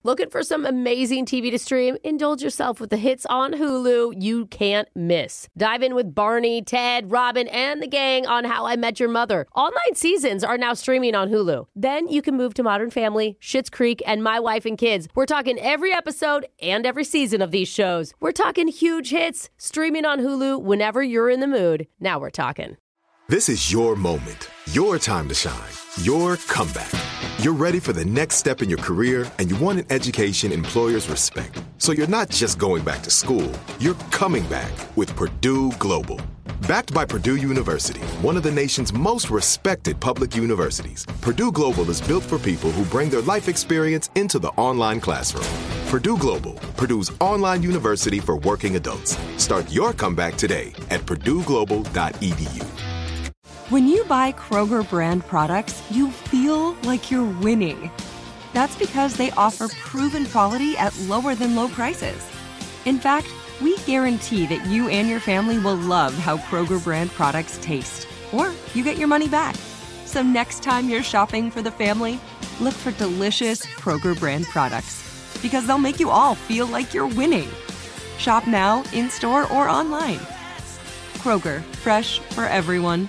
Looking for some amazing TV to stream? Indulge yourself with the hits on Hulu you can't miss. Dive in with Barney, Ted, Robin, and the gang on How I Met Your Mother. All 9 seasons are now streaming on Hulu. Then you can move to Modern Family, Schitt's Creek, and My Wife and Kids. We're talking every episode and every season of these shows. We're talking huge hits, streaming on Hulu whenever you're in the mood. Now we're talking. This is your moment, your time to shine, your comeback. You're ready for the next step in your career, and you want an education employers respect. So you're not just going back to school, you're coming back with Purdue Global. Backed by Purdue University, one of the nation's most respected public universities, Purdue Global is built for people who bring their life experience into the online classroom. Purdue Global, Purdue's online university for working adults. Start your comeback today at purdueglobal.edu. When you buy Kroger brand products, you feel like you're winning. That's because they offer proven quality at lower than low prices. In fact, we guarantee that you and your family will love how Kroger brand products taste, or you get your money back. So next time you're shopping for the family, look for delicious Kroger brand products, because they'll make you all feel like you're winning. Shop now, in-store, or online. Kroger, fresh for everyone.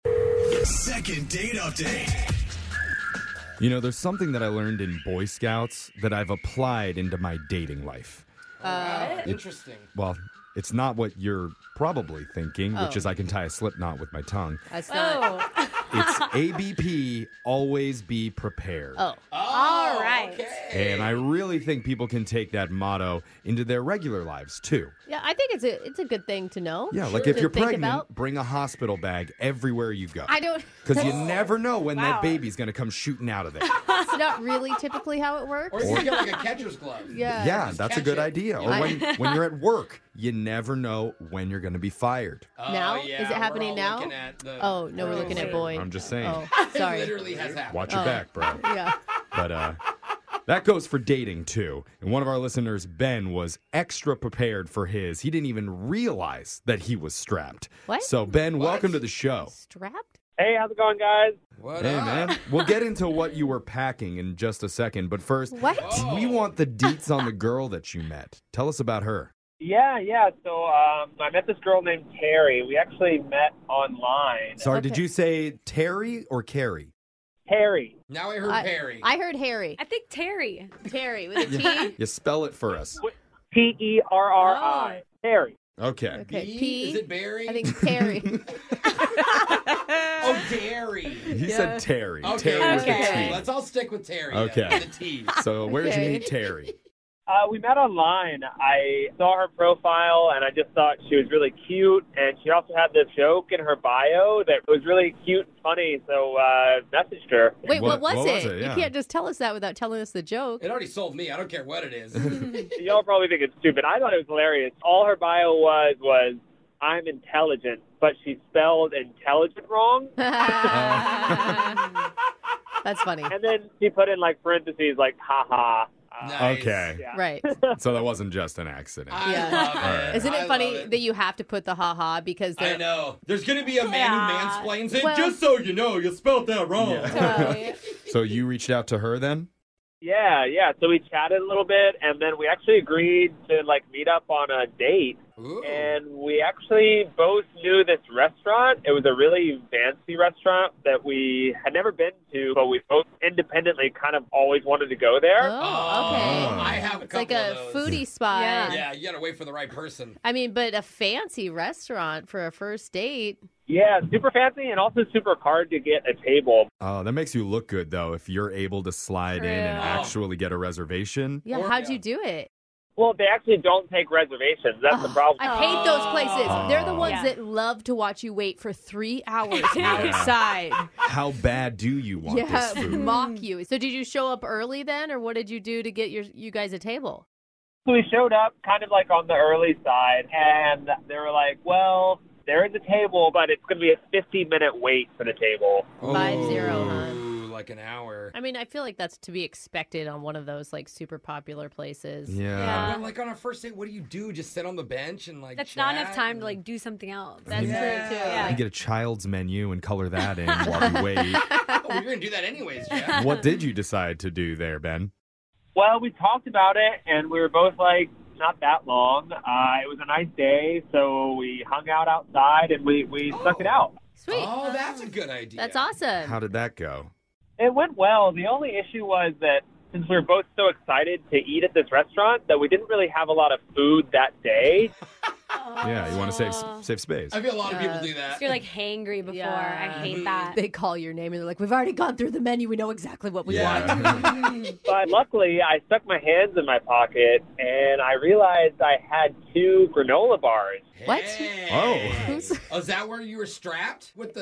Second date update. You know, there's something that I learned in Boy Scouts that I've applied into my dating life. Interesting. Well, it's not what you're probably thinking, which is I can tie a slip knot with my tongue. That's not. It's ABP, always be prepared. Oh. All right. Okay. And I really think people can take that motto into their regular lives, too. Yeah, I think it's a good thing to know. Yeah, like to if you're think pregnant, about. bring a hospital bag everywhere you go. I don't. Because you never know when that baby's going to come shooting out of there. It's not really typically how it works. Or you get like a catcher's glove. Yeah. Yeah, Just that's a catch good it. idea. Or when you're at work, you never know when you're going to be fired. Now? Oh, yeah, Is it happening we're all now? looking at the Oh, no, we're looking at Boyd. I'm just saying. Oh, It sorry. literally has happened. Watch your back, bro. Yeah. But that goes for dating, too. And one of our listeners, Ben, was extra prepared for his. He didn't even realize that he was strapped. What? So, Ben, welcome to the show. Strapped? Hey, how's it going, guys? What Hey, up? man. We'll get into what you were packing in just a second. But first, What? we want the deets on the girl that you met. Tell us about her. Yeah. So I met this girl named Terry. We actually met online. Sorry, Okay. did you say Terry or Carrie? Terry. Now I heard Perry. I heard Harry. I think Terry. Terry with a T. You spell it for us. Terri. Terry. Okay. Okay. B? P. Is it Barry? I think Perry. Oh, Dairy. He said Terry. Okay, Terry with okay. a T. Let's all stick with Terry. Okay. Then, with the T. So where did you Okay. meet Terry? We met online. I saw her profile, and I just thought she was really cute. And she also had this joke in her bio that was really cute and funny, so messaged her. Wait, what was What was it? it? Yeah. You can't just tell us that without telling us the joke. It already sold me. I don't care what it is. Y'all probably think it's stupid. I thought it was hilarious. All her bio was I'm intelligent, but she spelled intelligent wrong. That's funny. And then she put in like parentheses like haha. Nice. Okay. Yeah. Right. So that wasn't just an accident. I Yeah. love it. Alright. Isn't I it love funny it. that you have to put the ha-ha because I they're... know. There's going to be a man who mansplains it. Well- Just so you know, you spelled that wrong. Totally. So you reached out to her then? Yeah. So we chatted a little bit, and then we actually agreed to like meet up on a date. Ooh. And we actually both knew this restaurant. It was a really fancy restaurant that we had never been to, but we both independently kind of always wanted to go there. Oh, okay. I have a It's like couple a of those. foodie spot. Yeah, you got to wait for the right person. I mean, but a fancy restaurant for a first date. Yeah, super fancy and also super hard to get a table. Oh, that makes you look good, though, if you're able to slide in and True. actually get a reservation. Yeah, Or- how'd yeah. you do it? Well, they actually don't take reservations. That's the problem. I hate those places. Oh. They're the ones Yeah. that love to watch you wait for 3 hours outside. How bad do you want this Yeah, food? mock you. So did you show up early then, or what did you do to get you guys a table? So we showed up kind of like on the early side, and they were like, well, there is a table, but it's going to be a 50-minute wait for the table. 5-0, huh? Ooh, like an hour. I mean, I feel like that's to be expected on one of those like super popular places. Yeah. Well, like on a first date, what do? Just sit on the bench and like That's chat not enough time to and- like do something else. That's Yeah. true too. Yeah. You get a child's menu and color that in while you wait. Oh, we're going to do that anyways, Jeff. What did you decide to do there, Ben? Well, we talked about it, and we were both like, not that long. It was a nice day, so we hung out outside, and we stuck it out. Sweet. Oh, that's a good idea. That's awesome. How did that go? It went well. The only issue was that since we were both so excited to eat at this restaurant, that we didn't really have a lot of food that day. Yeah, you want to save space. I feel a lot of people do that. So you're like hangry before. Yeah. I hate that. They call your name and they're like, we've already gone through the menu. We know exactly what we want. But luckily, I stuck my hands in my pocket, and I realized I had 2 granola bars. What? Hey. Oh. Oh, is that where you were strapped with the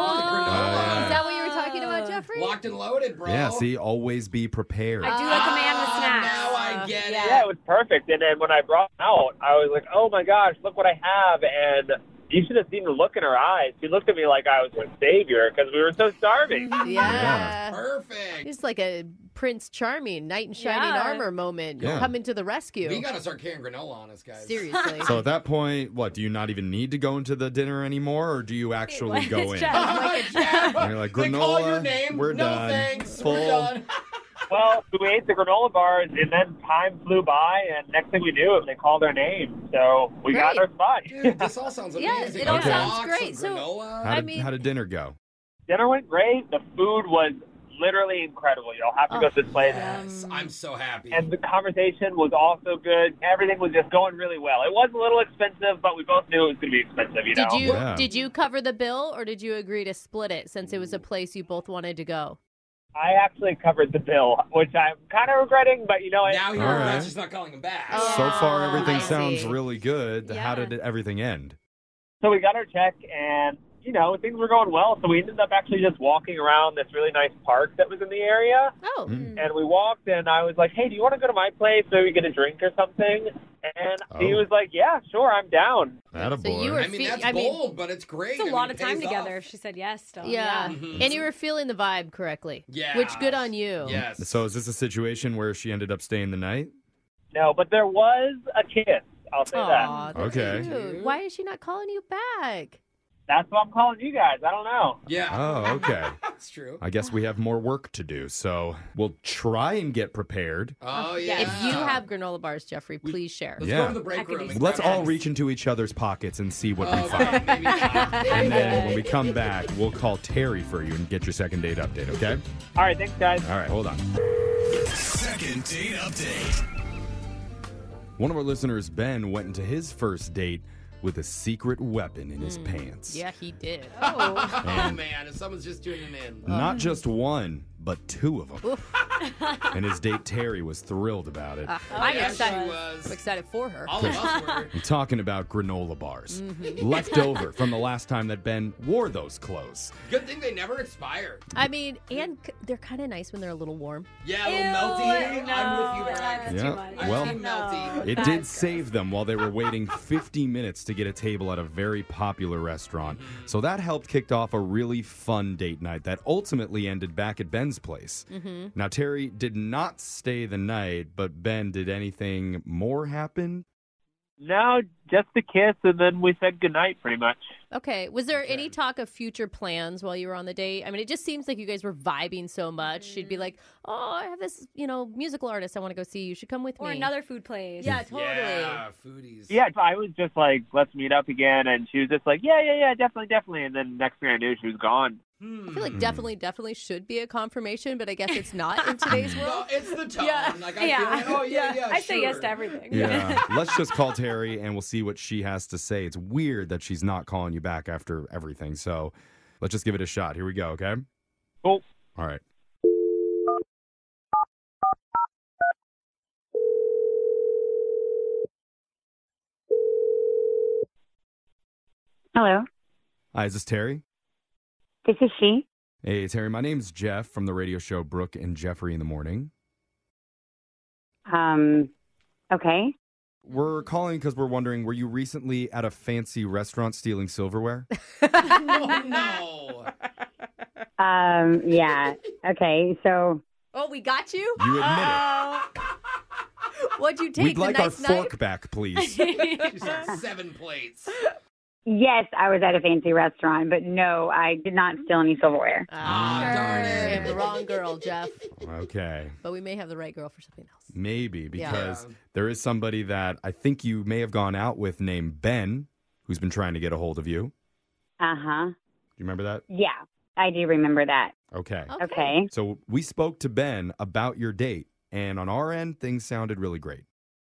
Is granola? that what you were talking about, Jeffrey? Locked and loaded, bro. Yeah, see, always be prepared. I do like a man with snacks. Now I get it. Yeah, it was perfect. And then when I brought it out, I was like, oh my gosh, look what I have. And you should have seen the look in her eyes. She looked at me like I was her savior because we were so starving. Yeah. Perfect. It's like a Prince Charming, knight in shining Yeah. armor moment. Yeah. Coming to the rescue. We got to start carrying granola on us, guys. Seriously. So at that point, what, do you not even need to go into the dinner anymore, or do you actually go in? Yeah. And you're like, They call your granola, name. we're no done. thanks. Full. We're done. Well, we ate the granola bars, and then time flew by, and next thing we knew, they called our name. So we got Great. our spot. Dude, this all sounds Yeah, amazing. it all A sounds box great. of So- granola. How did dinner go? Dinner went great. The food was literally incredible. You'll have to go to this place. Yes, I'm so happy. And the conversation was also good. Everything was just going really well. It was a little expensive, but we both knew it was going to be expensive, you know? Yeah. Did you cover the bill or did you agree to split it since it was a place you both wanted to go? I actually covered the bill, which I'm kind of regretting, but you know what? now you're All right. just not calling him back. So far, everything I sounds see. really good. How Yeah. did everything end? So we got our check, and, you know, things were going well. So we ended up actually just walking around this really nice park that was in the area. Oh. Mm. And we walked, and I was like, hey, do you want to go to my place so we get a drink or something? And he Oh. was like, yeah, sure, I'm down. Attaboy. you were- I mean, that's bold, but it's great. It's a lot of it time pays together. off. She said yes still. Yeah. Mhm. And you were feeling the vibe correctly. Yeah. Which good on you. Yes. So is this a situation where she ended up staying the night? No, but there was a kiss. I'll say Aw, that. that's Okay. cute. Why is she not calling you back? That's why I'm calling you guys. I don't know. Yeah. Oh, okay. That's true. I guess we have more work to do, so we'll try and get prepared. Oh, yeah. If you have granola bars, Jeffrey, please share. Let's Yeah. go to the break That could room. be and Let's grab all eggs. reach into each other's pockets and see what we Okay, find. maybe not. And then when we come back, we'll call Terry for you and get your second date update, okay? All right, thanks, guys. All right, hold on. Second date update. One of our listeners, Ben, went into his first date with a secret weapon in his pants. Yeah, he did. Oh, And- man. If someone's just tuning in. Not just one, but 2 of them. And his date, Terry, was thrilled about it. I'm yeah, excited. she was. I'm excited for her. All of us were. I'm talking about granola bars. Left over from the last time that Ben wore those clothes. Good thing they never expire. I mean, and they're kind of nice when they're a little warm. Yeah, a little melty. No, I'm with you, that's Brad. Yeah, too much. I'm well, team melty. It did save them while they were waiting 50 minutes to get a table at a very popular restaurant. So that helped kick off a really fun date night that ultimately ended back at Ben's place. Now, Terry did not stay the night, but Ben, did anything more happen? No, just a kiss, and then we said goodnight, pretty much. Okay. Was there any talk of future plans while you were on the date? I mean, it just seems like you guys were vibing so much. She'd be like, oh, I have this, musical artist I want to go see. You should come with Or me. another food place. Yeah, totally. Yeah, foodies. Yeah, so I was just like, let's meet up again, and she was just like, yeah, definitely. And then next thing I knew, she was gone. I feel like definitely should be a confirmation, but I guess it's not in today's world. No, it's the tone. Yeah. Like, I Yeah. feel like, oh, yeah, I say yes sure. to everything. Yeah. Let's just call Terry and we'll see what she has to say. It's weird that she's not calling you back after everything. So let's just give it a shot. Here we go, okay? Cool. All right. Hello, Hi, is this Terry? this is she. Hey, Terry, my name's Jeff from the radio show Brooke and Jeffrey in the Morning. Okay. We're calling because we're wondering, were you recently at a fancy restaurant stealing silverware? Oh, no. Yeah. Okay. So, Oh, we got you? You admit What'd you it. take? We'd the like nice our fork knife? back, please. She's like 7 plates. Yes, I was at a fancy restaurant, but no, I did not steal any silverware. Darn We it. have the wrong girl, Jeff. Okay. But we may have the right girl for something else. Maybe because Yeah. there is somebody that I think you may have gone out with named Ben who's been trying to get a hold of you. Uh-huh. Do you remember that? Yeah, I do remember that. Okay. Okay. So we spoke to Ben about your date, and on our end, things sounded really great.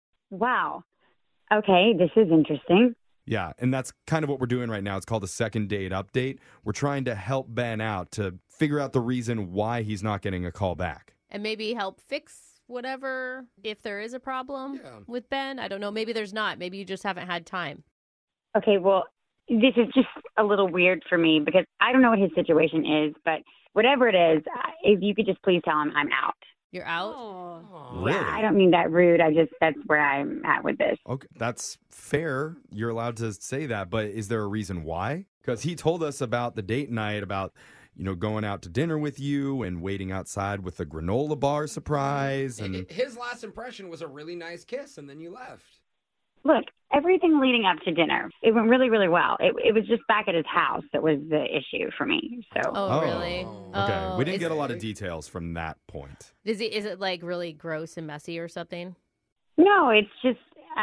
Wow. Okay, this is interesting. Yeah, and that's kind of what we're doing right now. It's called a second date update. We're trying to help Ben out to figure out the reason why he's not getting a call back. And maybe help fix whatever, if there is a problem with Ben. I don't know. Maybe there's not. Maybe you just haven't had time. Okay, well, this is just a little weird for me because I don't know what his situation is, but whatever it is, if you could just please tell him I'm out. You're out? Really? Yeah, I don't mean that rude. That's where I'm at with this. Okay, that's fair. You're allowed to say that, but is there a reason why? Because he told us about the date night, about going out to dinner with you and waiting outside with a granola bar surprise, and His last impression was a really nice kiss, and then you left. Look, everything leading up to dinner, it went really, really well. It was just back at his house that was the issue for me. So. Oh, really? Okay, we didn't is get a lot of details from that point. Is it like really gross and messy or something? No, it's just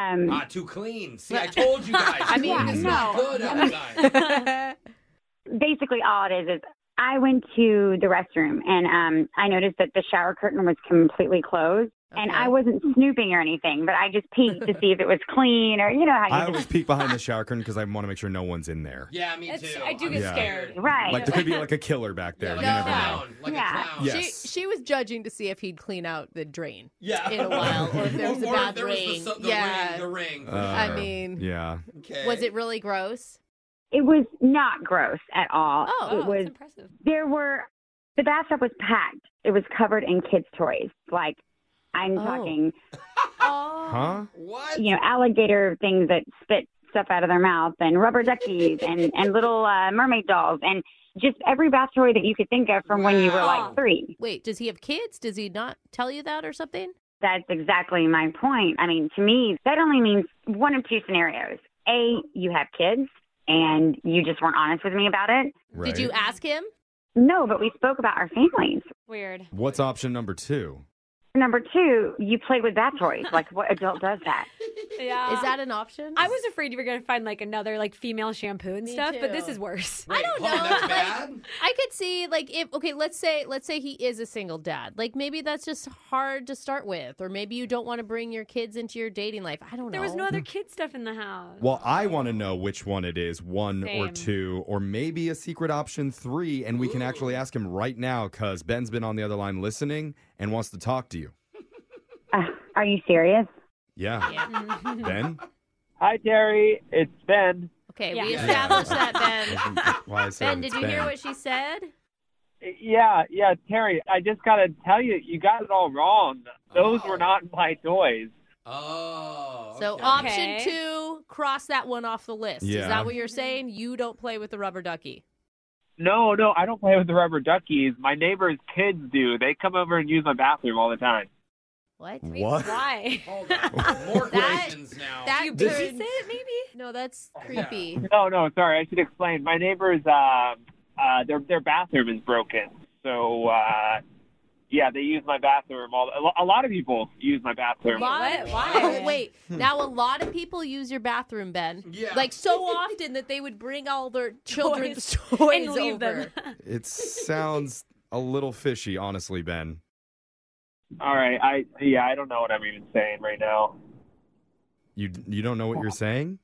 Too clean. See, I told you guys. I mean, it's no. not good outside. basically all it is I went to the restroom and I noticed that the shower curtain was completely closed. And Okay. I wasn't snooping or anything, but I just peeked to see if it was clean or, how I you always just... peek behind the shower curtain because I want to make sure no one's in there. Yeah, me too. I do get Yeah. scared. Right. Like there could be like a killer back there. Yeah, You like never a know. clown. Like Yeah. a clown. Yes. She was judging to see if he'd clean out the drain Yeah. in a while, or if there was a Or bad if there was ring. the ring. For I mean, Yeah. Okay. was it really gross? It was not gross at all. Oh, it was. That's impressive. The bathtub was packed. It was covered in kids' toys. Like, I'm talking, Huh? What? alligator things that spit stuff out of their mouth and rubber duckies and little mermaid dolls and just every bath toy that you could think of from when you were Wow. like 3. Wait, does he have kids? Does he not tell you that or something? That's exactly my point. I mean, to me, that only means one of two scenarios. A, you have kids and you just weren't honest with me about it. Right. Did you ask him? No, but we spoke about our families. Weird. What's option number 2? Number 2, you play with bath toys. Like, what adult does that? Yeah. Is that an option? I was afraid you were going to find like another like female shampoo and Me stuff, but this too. is worse. Wait, I don't hold on, know, That's like- bad? I could see like if let's say he is a single dad. Like maybe that's just hard to start with, or maybe you don't want to bring your kids into your dating life. I don't know. There was no other kid stuff in the house. Well, I want to know which one it is, 1 or Same. 2, or maybe a secret option 3, and we can actually ask him right now because Ben's been on the other line listening and wants to talk to you. Are you serious? Yeah. Ben? Hi, Terry. It's Ben. Okay, Yeah. we Yeah. established that, Ben. That's why I said Ben, it's did you hear Ben. what she said? Yeah, Terry. I just got to tell you, you got it all wrong. Those were not my toys. Oh. So okay. option Okay. 2, cross that one off the list. Is Yeah. that what you're saying? You don't play with the rubber ducky. No, I don't play with the rubber duckies. My neighbor's kids do. They come over and use my bathroom all the time. What? What? Why? Hold on. More That- questions now. That You turns- babysit maybe? No, that's creepy. No, sorry. I should explain. My neighbor's their bathroom is broken. So yeah, they use my bathroom. A lot of people use my bathroom. Why? Oh, wait. Now, a lot of people use your bathroom, Ben. Yeah. Like, so often that they would bring all their children's toys and leave over. them. It sounds a little fishy, honestly, Ben. All right. I don't know what I'm even saying right now. You don't know what you're saying?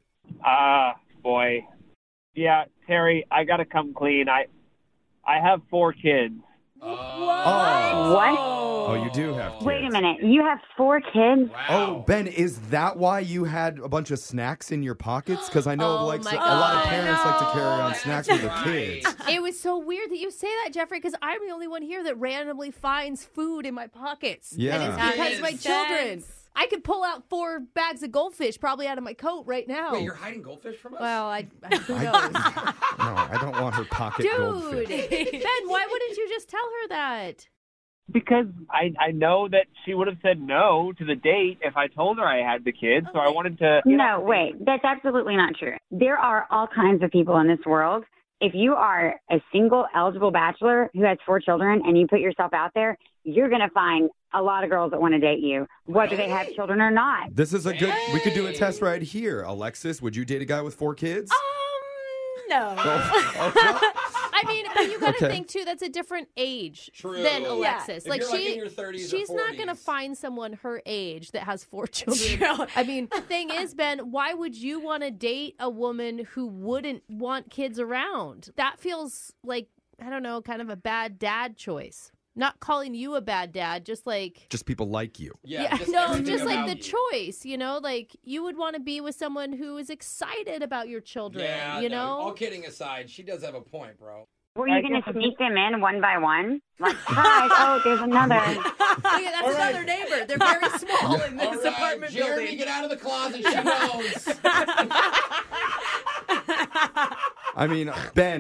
Boy. Yeah, Terry, I got to come clean. I have 4 kids. Oh. What? Oh, you do have kids. Wait a minute. You have 4 kids? Wow. Oh, Ben, is that why you had a bunch of snacks in your pockets? Because I know Oh like my a lot of God. parents like to carry on That's snacks with their right. kids. It was so weird that you say that, Jeffrey, because I'm the only one here that randomly finds food in my pockets. Yeah. And it's That because makes my children. sense. I could pull out 4 bags of goldfish probably out of my coat right now. Wait, you're hiding goldfish from us? Well, who knows? No, I don't want her pocket Dude, goldfish. Ben, why wouldn't you just tell her that? Because I know that she would have said no to the date if I told her I had the kid. So I wanted to. No, wait. That's absolutely not true. There are all kinds of people in this world. If you are a single eligible bachelor who has 4 children and you put yourself out there, you're going to find a lot of girls that want to date you, whether they have children or not. This is a good. We could do a test right here. Alexis, would you date a guy with 4 kids? No. I mean, but you got to Okay. think too. That's a different age True. than Yeah. Alexis. If Like you're, like, in your 30s or she's not going to 40s. find someone her age that has 4 children. True. I mean, the thing is, Ben, why would you want to date a woman who wouldn't want kids around? That feels like, I don't know, kind of a bad dad choice. Not calling you a bad dad, just like Just people like you. Yeah, just no, everything just like about the you. choice, you know, like you would want to be with someone who is excited about your children, Yeah, you no, know? all kidding aside, she does have a point, bro. Were you going to sneak them in one by one? Like, surprise, oh, there's another. Yeah, that's another neighbor. They're very small in this All right, apartment Jeremy, building. get out of the closet. She knows. I mean, Ben,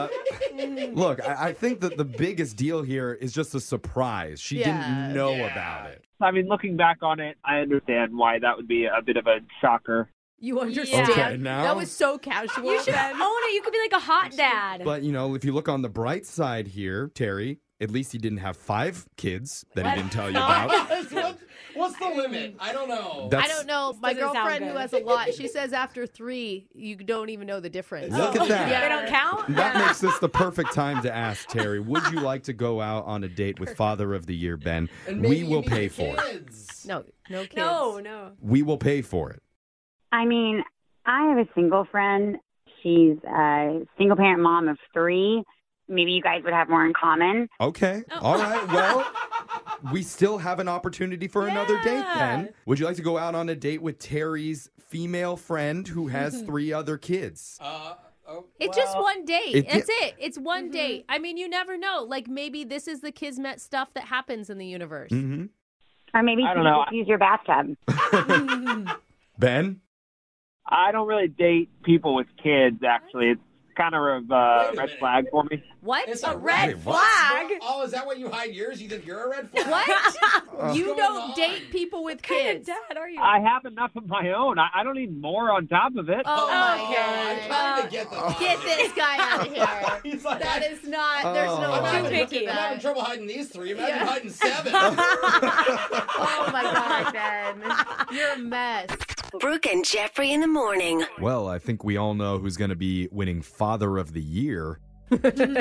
look, I think that the biggest deal here is just a surprise. She didn't know about it. I mean, looking back on it, I understand why that would be a bit of a shocker. You understand? Okay, now- That was so casual. You should own it. You could be like a hot dad. But, you know, if you look on the bright side here, Terry, at least he didn't have 5 kids that he didn't tell you about. What's the limit? I don't know. I don't know. My doesn't sound girlfriend who good. has a lot, she says after 3, you don't even know the difference. Look at that. They don't count? That makes this the perfect time to ask Terry, would you like to go out on a date with Father of the Year, Ben? And maybe We you will meet pay the for it. kids. No kids. No. We will pay for it. I mean, I have a single friend. She's a single parent mom of 3. Maybe you guys would have more in common. Okay. All right. Well, we still have an opportunity for another date then. Would you like to go out on a date with Terry's female friend who has 3 other kids? It's just one date. It- That's it. It's one date. I mean, you never know. Like, maybe this is the Kismet stuff that happens in the universe. Mm-hmm. Or maybe I you don't know. just use your bathtub. Ben? I don't really date people with kids, actually. It's kind of a Wait a red minute. flag for me. What? It's A red Wait, what? Flag? Oh, is that why you hide yours? You think you're a red flag? What? You going don't on? date people with What kind kids. of dad are you? I have enough of my own. I don't need more on top of it. Oh, my I'm trying to get the. Get this guy out of here. He's like, That is not, there's no Oh. I'm logic having, to picky. I'm having that. trouble hiding these 3. Imagine Yeah. hiding 7. Oh, my God, Ben. You're a mess. Brooke and Jeffrey in the morning. Well, I think we all know who's going to be winning Father of the Year. Oh,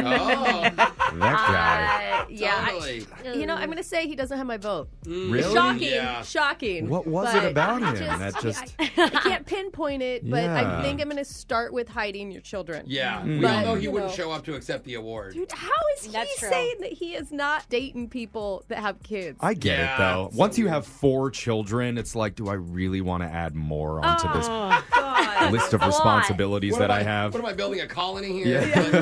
That guy. Yeah. totally. You know, I'm going to say he doesn't have my vote. Really? Shocking. Yeah. Shocking. What was But it about I him that just... I can't pinpoint it, but Yeah. I think I'm going to start with hiding your children. Yeah, Mm. we all But, know he you wouldn't know. show up to accept the award. Dude, how is he That's true. saying that he is not dating people that have kids? I get Yeah, it, though. so Once you have 4 children, it's like, do I really want to add more onto this Oh, God. list of A lot. responsibilities What that am I have? What am I building a colony here?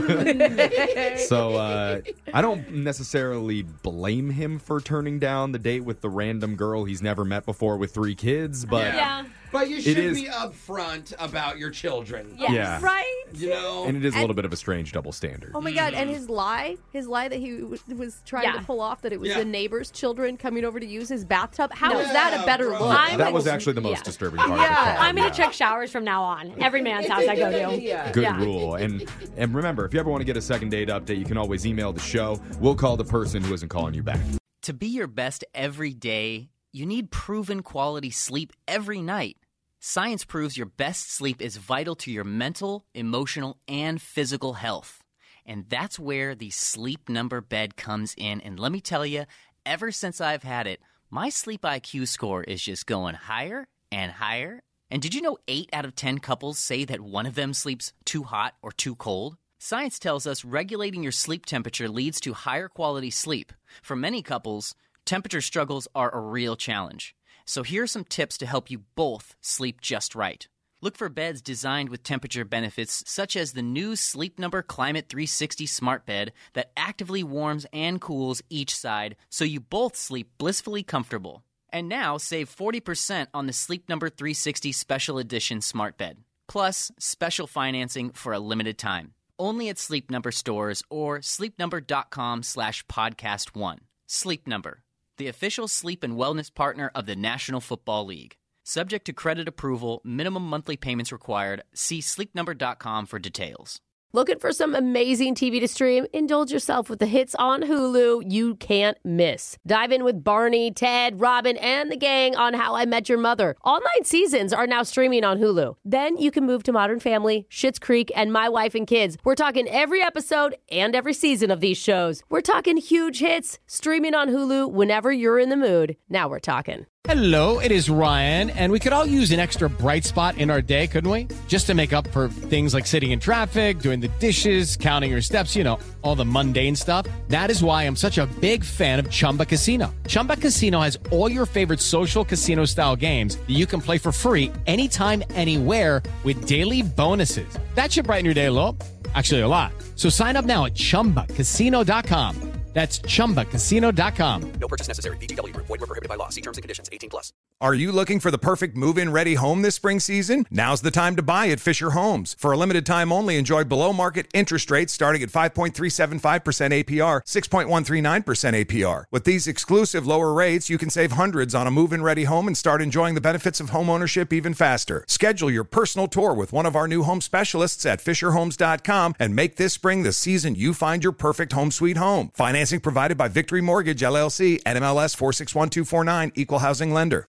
Yeah. So I don't necessarily blame him for turning down the date with the random girl he's never met before with 3 kids, but Yeah. But you should is- be upfront about your children. Yes. Yeah. Right? You know? and it is a little bit of a strange double standard. Oh my God! And his lie that he was trying Yeah. to pull off, that it was Yeah. the neighbor's children coming over to use his bathtub. How is No. that a Yeah, better bro. look? I'm that like- was actually the most yeah. disturbing part of the Yeah. call. I'm going yeah. to check showers from now on. Every man's house I go to. Good Yeah. rule. And remember, if you ever want to get a second date update, you can always email the show. We'll call the person who isn't calling you back. To be your best every day, you need proven quality sleep every night. Science proves your best sleep is vital to your mental, emotional, and physical health. And that's where the Sleep Number bed comes in. And let me tell you, ever since I've had it, my sleep IQ score is just going higher and higher. And did you know 8 out of 10 couples say that one of them sleeps too hot or too cold? Science tells us regulating your sleep temperature leads to higher quality sleep. For many couples, temperature struggles are a real challenge. So here are some tips to help you both sleep just right. Look for beds designed with temperature benefits, such as the new Sleep Number Climate 360 smart bed that actively warms and cools each side so you both sleep blissfully comfortable. And now save 40% on the Sleep Number 360 Special Edition smart bed, plus special financing for a limited time. Only at Sleep Number stores or sleepnumber.com/podcast1. Sleep Number, the official sleep and wellness partner of the National Football League. Subject to credit approval, minimum monthly payments required. See sleepnumber.com for details. Looking for some amazing TV to stream? Indulge yourself with the hits on Hulu you can't miss. Dive in with Barney, Ted, Robin, and the gang on How I Met Your Mother. All 9 seasons are now streaming on Hulu. Then you can move to Modern Family, Schitt's Creek, and My Wife and Kids. We're talking every episode and every season of these shows. We're talking huge hits, streaming on Hulu whenever you're in the mood. Now we're talking. Hello, it is Ryan, and we could all use an extra bright spot in our day, couldn't we? Just to make up for things like sitting in traffic, doing the dishes, counting your steps, you know, all the mundane stuff. That is why I'm such a big fan of Chumba Casino. Chumba Casino has all your favorite social casino-style games that you can play for free anytime, anywhere with daily bonuses. That should brighten your day a little. Actually, a lot. So sign up now at ChumbaCasino.com. That's ChumbaCasino.com. No purchase necessary. VGW Group. Void where prohibited by law. See terms and conditions. 18+. Are you looking for the perfect move-in ready home this spring season? Now's the time to buy at Fisher Homes. For a limited time only, enjoy below-market interest rates starting at 5.375% APR, 6.139% APR. With these exclusive lower rates, you can save hundreds on a move-in ready home and start enjoying the benefits of homeownership even faster. Schedule your personal tour with one of our new home specialists at FisherHomes.com and make this spring the season you find your perfect home sweet home. Financing provided by Victory Mortgage, LLC, NMLS 461249, Equal Housing Lender.